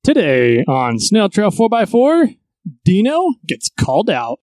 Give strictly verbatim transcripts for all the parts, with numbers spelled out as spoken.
Today on Snail Trail four by four, Dino gets called out.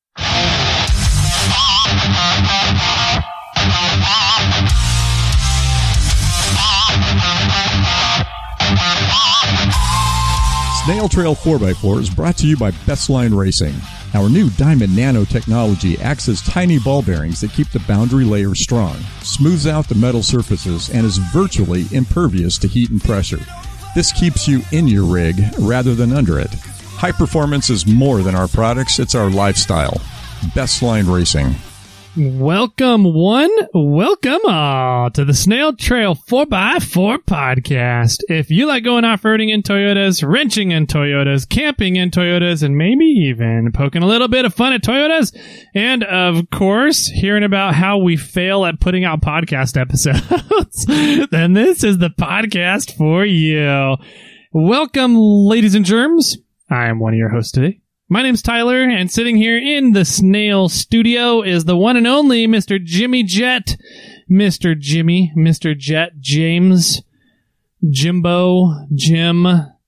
Snail Trail four by four is brought to you by Bestline Racing. Our new Diamond nanotechnology acts as tiny ball bearings that keep the boundary layer strong, smooths out the metal surfaces, and is virtually impervious to heat and pressure. This keeps you in your rig rather than under it. High performance is more than our products, it's our lifestyle. Bestline Racing. Welcome one, welcome all to the Snail Trail four by four podcast. If you like going off-roading in Toyotas, wrenching in Toyotas, camping in Toyotas, and maybe even poking a little bit of fun at Toyotas, and of course, hearing about how we fail at putting out podcast episodes, then this is the podcast for you. Welcome, ladies and germs. I am one of your hosts today. My name's Tyler, and sitting here in the Snail studio is the one and only Mister Jimmy Jet. Mister Jimmy, Mister Jet, James, Jimbo, Jim,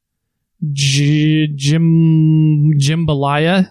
J- Jim, Jimbalaya.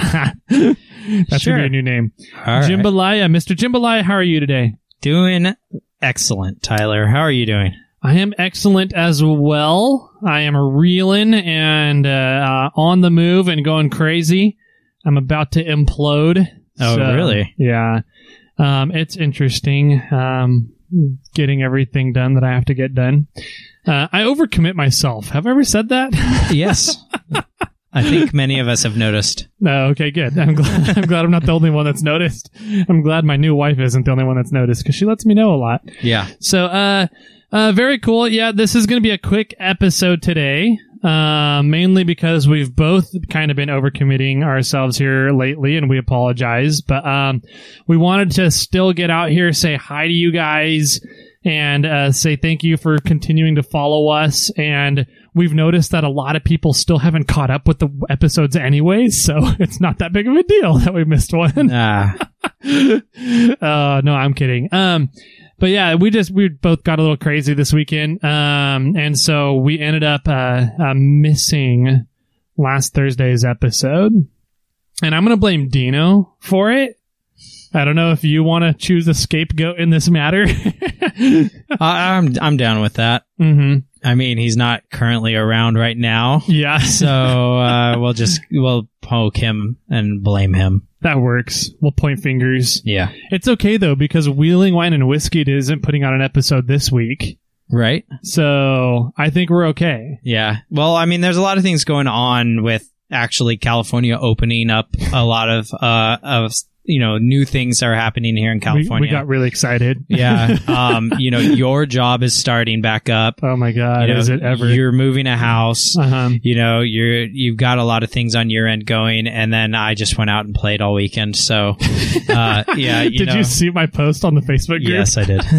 That's sure. going to be a new name. All right. Jimbalaya. Mister Jimbalaya, how are you today? Doing excellent, Tyler. How are you doing? I am excellent as well. I am reeling and uh, uh, on the move and going crazy. I'm about to implode. Oh, so, really? Yeah. Um, it's interesting um, getting everything done that I have to get done. Uh, I overcommit myself. Have I ever said that? Yes. I think many of us have noticed. No, okay, good. I'm glad, I'm glad I'm not the only one that's noticed. I'm glad my new wife isn't the only one that's noticed because she lets me know a lot. Yeah. So, uh... Uh, very cool. Yeah, this is going to be a quick episode today, uh, mainly because we've both kind of been overcommitting ourselves here lately, and we apologize. But um, we wanted to still get out here, say hi to you guys, and uh, say thank you for continuing to follow us. And we've noticed that a lot of people still haven't caught up with the episodes anyways, so it's not that big of a deal that we missed one. Ah. uh, no, I'm kidding. Um. But yeah, we just, we both got a little crazy this weekend. Um, and so we ended up, uh, uh, missing last Thursday's episode. And I'm going to blame Dino for it. I don't know if you want to choose a scapegoat in this matter. I, I'm, I'm down with that. Mm-hmm. I mean, he's not currently around right now. Yeah. So, uh, we'll just, we'll poke him and blame him. That works. We'll point fingers. Yeah. It's okay, though, because Wheeling Wine and Whiskey isn't putting out an episode this week. Right. So I think we're okay. Yeah. Well, I mean, there's a lot of things going on with actually California opening up a lot of, uh, of, you know, new things are happening here in California. We, we got really excited. Yeah. Um, you know, your job is starting back up. Oh my God. You know, is it ever? You're moving a house. Uh-huh. You know, you're, you've got a lot of things on your end going. And then I just went out and played all weekend. So, uh, yeah. You did know, you see my post on the Facebook group? Yes, I did.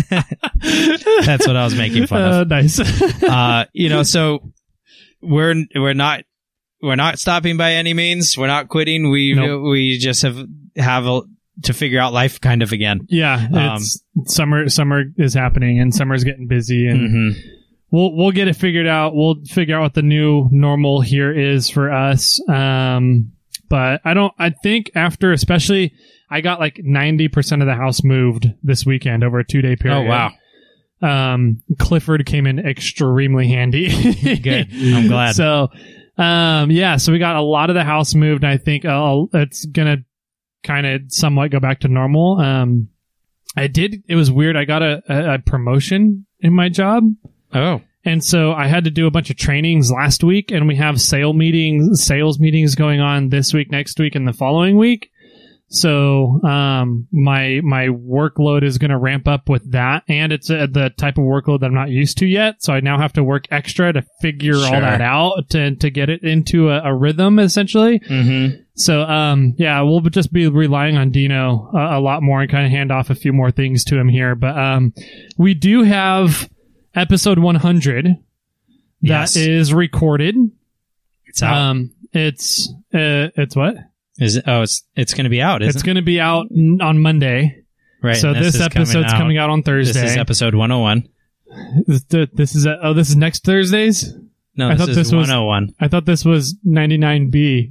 That's what I was making fun uh, of. Nice. uh, you know, so we're, we're not, we're not stopping by any means. We're not quitting. We, Nope. we just have, have a, to figure out life kind of again. Yeah. It's, um, summer, summer is happening and summer's getting busy and mm-hmm. we'll, we'll get it figured out. We'll figure out what the new normal here is for us. Um, but I don't, I think after, especially I got like ninety percent of the house moved this weekend over a two day period. Oh, wow. Um, Clifford came in extremely handy. Good. I'm glad. So, um, yeah, so we got a lot of the house moved and I think uh, it's going to kind of somewhat go back to normal. Um, I did, it was weird. I got a, a, a promotion in my job. Oh. And so I had to do a bunch of trainings last week and we have sale meetings, sales meetings going on this week, next week, and the following week. So, um, my, my workload is going to ramp up with that. And it's a, the type of workload that I'm not used to yet. So I now have to work extra to figure Sure. all that out to, to get it into a, a rhythm, essentially. Mm-hmm. So, um, yeah, we'll just be relying on Dino a, a lot more and kind of hand off a few more things to him here. But, um, we do have episode one hundred Yes. that is recorded. It's out. Um, it's, uh, it's what? Is it? Oh, it's it's going to be out. Isn't It's going to be out n- on Monday. Right. So and this, is episode's out. coming out on Thursday. This is episode one oh one. This, this is a, oh, this is next Thursday's. No, I this thought is this was- one oh one. I thought this was ninety-nine B.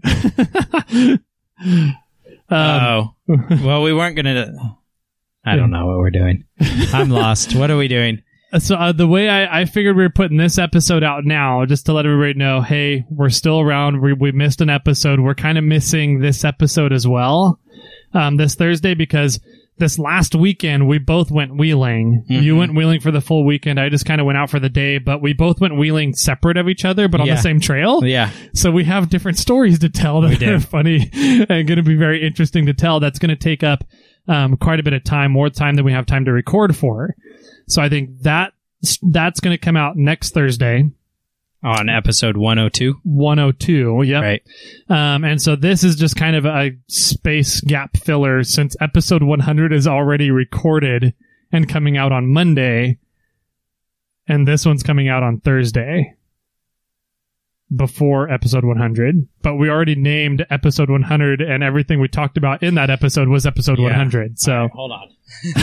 um, oh. Well, we weren't going to... I don't know what we're doing. I'm lost. What are we doing? So uh, the way I, I figured we were putting this episode out now, just to let everybody know, hey, we're still around. We, we missed an episode. We're kind of missing this episode as well um, this Thursday because this last weekend we both went wheeling. Mm-hmm. You went wheeling for the full weekend. I just kind of went out for the day, but we both went wheeling separate of each other, but on Yeah. the same trail. Yeah. So we have different stories to tell that We are do. funny and going to be very interesting to tell. That's going to take up um, quite a bit of time, more time than we have time to record for. So I think that that's going to come out next Thursday. On episode one oh two. one oh two, yep. Right. Um, and so this is just kind of a space gap filler since episode one hundred is already recorded and coming out on Monday. And this one's coming out on Thursday before episode one hundred. But we already named episode one hundred and everything we talked about in that episode was episode Yeah. one hundred. So All right, hold on.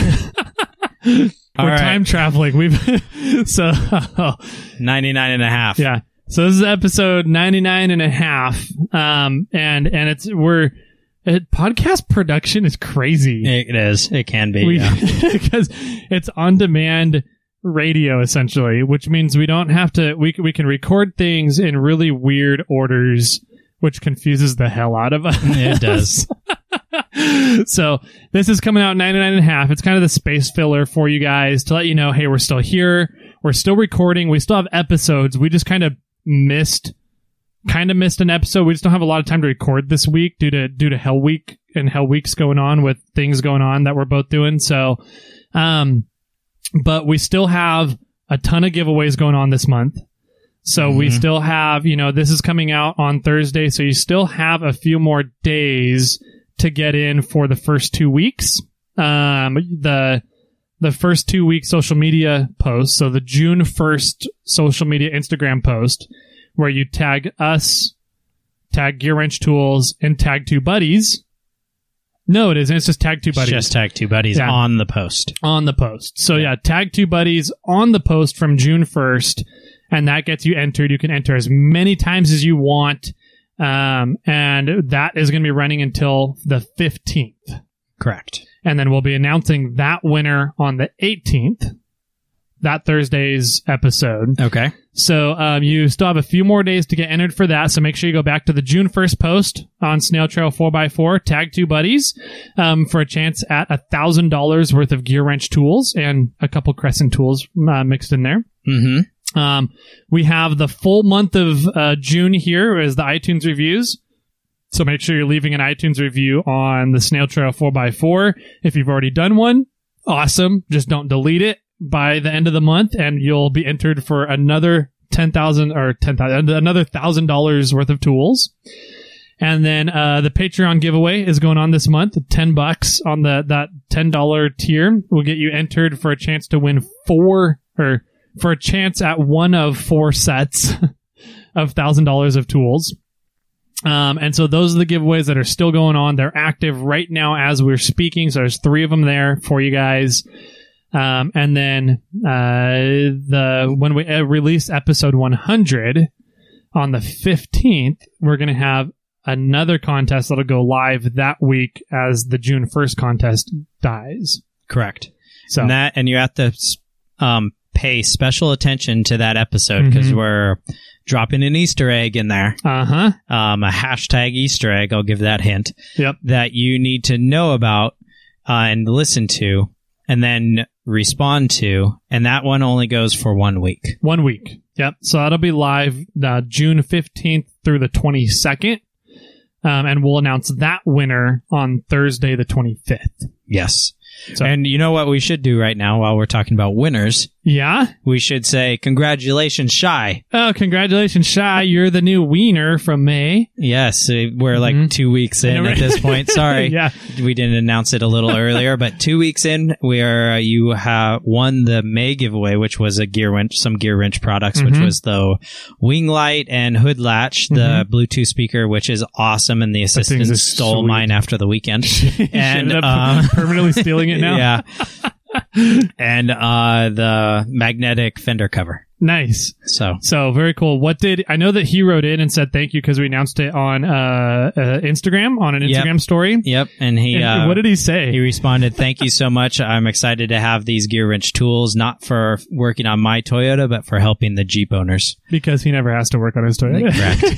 we're All right. time traveling. We've so ninety-nine and a half. yeah. So this is episode ninety-nine and a half. Um, and, and it's, we're, it, podcast production is crazy. It is. It can be. We, yeah. because it's on demand radio essentially, which means we don't have to, we, we can record things in really weird orders, which confuses the hell out of us. It does. So this is coming out ninety-nine and a half. It's kind of the space filler for you guys to let you know, hey, we're still here. We're still recording. We still have episodes. We just kind of missed, kind of missed an episode. We just don't have a lot of time to record this week due to, due to Hell Week and Hell Weeks going on with things going on that we're both doing. So, um, but we still have a ton of giveaways going on this month. So Mm-hmm. we still have, you know, this is coming out on Thursday. So you still have a few more days to get in for the first two weeks. Um, the, the first two week social media posts. So the June first social media Instagram post where you tag us, tag Gear Wrench Tools, and tag two buddies. No, it isn't. It's just tag two buddies. Just tag two buddies Yeah. on the post. On the post. So yeah, tag two buddies on the post from June first, and that gets you entered. You can enter as many times as you want, um, and that is going to be running until the fifteenth. Correct. And then we'll be announcing that winner on the eighteenth, that Thursday's episode. Okay. So um, you still have a few more days to get entered for that. So make sure you go back to the June first post on Snail Trail four by four, tag two buddies um, for a chance at one thousand dollars worth of Gear Wrench tools and a couple Crescent tools uh, mixed in there. Mm-hmm. Um, we have the full month of uh, June here as the iTunes reviews. So make sure you're leaving an iTunes review on the Snail Trail four by four. If you've already done one, awesome. Just don't delete it by the end of the month, and you'll be entered for another ten thousand or ten thousand, another thousand dollars worth of tools. And then uh, the Patreon giveaway is going on this month. Ten bucks on the that ten dollar tier will get you entered for a chance to win four or for a chance at one of four sets of thousand dollars of tools. Um, and so those are the giveaways that are still going on. They're active right now as we're speaking. So there's three of them there for you guys. Um, and then, uh, the, when we uh, release episode one hundred on the fifteenth, we're going to have another contest that'll go live that week as the June first contest dies. Correct. So And that, and you have to um, pay special attention to that episode because Mhm. we're dropping an Easter egg in there, uh huh. um, a hashtag Easter egg. I'll give that hint. Yep. That you need to know about uh, and listen to, and then respond to, and that one only goes for one week. One week. Yep. So that'll be live uh, June fifteenth through the twenty-second. Um, and we'll announce that winner on Thursday, the twenty-fifth. Yes. So- and you know what we should do right now while we're talking about winners? Yeah. We should say, congratulations, Shy. Oh, congratulations, Shy. You're the new wiener from May. Yes, uh, we're like Mhm. two weeks in at this point. Sorry. Yeah. We didn't announce it a little earlier, but two weeks in, we are, uh, you have won the May giveaway, which was a gear wrench, some gear wrench products, which Mhm. was the wing light and hood latch, the Bluetooth speaker, which is awesome. And the thing's assistant is stole sweet. mine after the weekend. She And, ended up um, permanently stealing it now. Yeah. And uh, the magnetic fender cover. Nice. So, so very cool. What did I know that he wrote in and said thank you because we announced it on uh, uh, Instagram on an Instagram yep. story. Yep. And he, and uh, what did he say? He responded, "Thank you so much. I'm excited to have these Gear Wrench tools, not for working on my Toyota, but for helping the Jeep owners." Because he never has to work on his Toyota.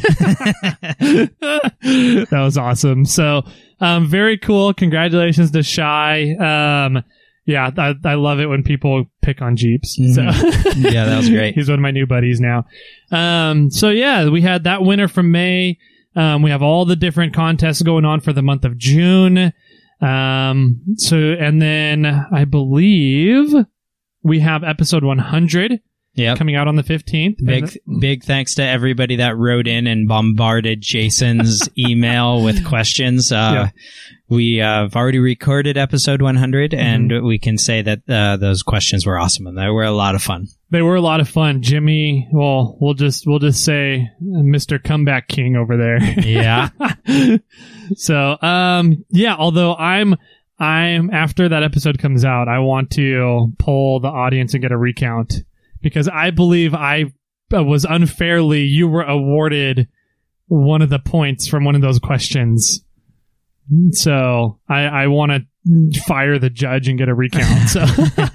Correct. That was awesome. So, um, very cool. Congratulations to Shai. Um, Yeah, I, I love it when people pick on Jeeps. Mm-hmm. So yeah, that was great. He's one of my new buddies now. Um, so yeah, we had that winner from May. Um, we have all the different contests going on for the month of June. Um, so, and then I believe we have episode one hundred. Yep. Coming out on the fifteenth. Big, big thanks to everybody that wrote in and bombarded Jason's email with questions. Uh, yeah. We uh, have already recorded episode one hundred, and mm-hmm. we can say that uh, those questions were awesome and they were a lot of fun. They were a lot of fun. Jimmy, well, we'll just we'll just say Mister Comeback King over there. Yeah. So, um, yeah. Although I'm. I'm after that episode comes out, I want to poll the audience and get a recount. Because I believe I was unfairly, you were awarded one of the points from one of those questions. So I, I want to fire the judge and get a recount. So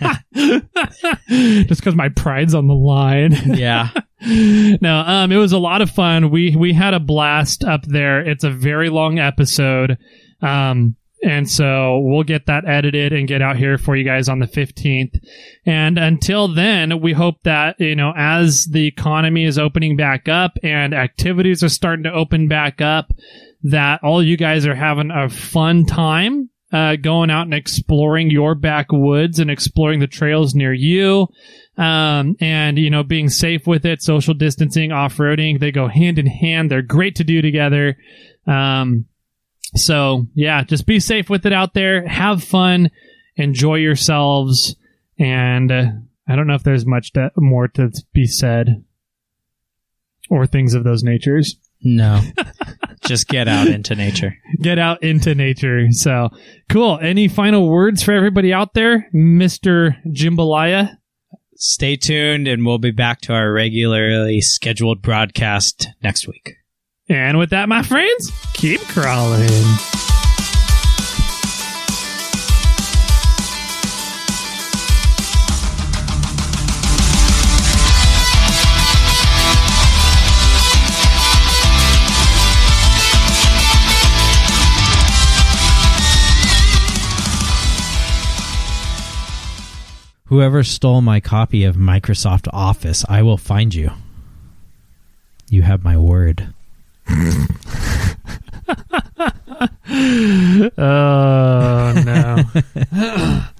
just because my pride's on the line. Yeah. No, um, it was a lot of fun. We we had a blast up there. It's a very long episode. Um, And so we'll get that edited and get out here for you guys on the fifteenth. And until then, we hope that, you know, as the economy is opening back up and activities are starting to open back up, that all you guys are having a fun time uh, going out and exploring your backwoods and exploring the trails near you. Um, and, you know, being safe with it, social distancing, off-roading, they go hand in hand. They're great to do together. Um, So, yeah, just be safe with it out there. Have fun. Enjoy yourselves. And uh, I don't know if there's much to, more to be said or things of those natures. No. Just get out into nature. Get out into nature. So, cool. Any final words for everybody out there, Mister Jambalaya? Stay tuned, and we'll be back to our regularly scheduled broadcast next week. And with that, my friends, keep crawling. Whoever stole my copy of Microsoft Office, I will find you. You have my word. Oh, no.